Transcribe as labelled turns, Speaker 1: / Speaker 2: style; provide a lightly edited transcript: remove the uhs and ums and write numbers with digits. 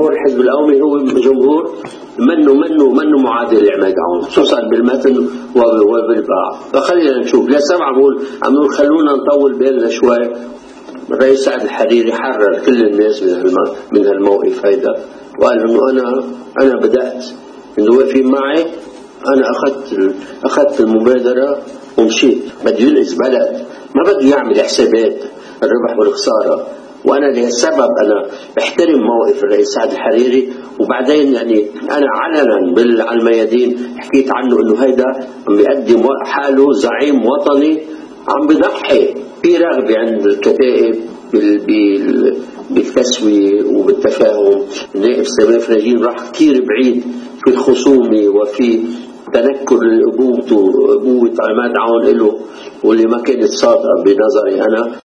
Speaker 1: جمهور الحزب القومي هو جمهور منه معادل لعماد عون، خصوصا بالمتن وبالباع. فخلينا نشوف. لسه عم نقول خلونا نطول بالنا شوي. الرئيس سعد الحريري حرر كل الناس من هالموقف هيدا، وقال انه انا بدأت انه واقفين معي، انا اخذت المبادرة ومشيت. بده ينقذ بلد، ما بده يعمل حسابات الربح والخسارة. وانا لهالسبب انا بحترم موقف الرئيس سعد الحريري. وبعدين يعني انا علنا على الميادين حكيت عنه انه هيدا عم بيقدم حاله زعيم وطني، عم بضحي في رغبة عند الكتائب بالتسوية وبالتفاهم. النائب سمير فرجين راح كتير بعيد في الخصومة وفي تنكر أبوة عماد عون له، واللي ما كانت صادقة بنظري أنا.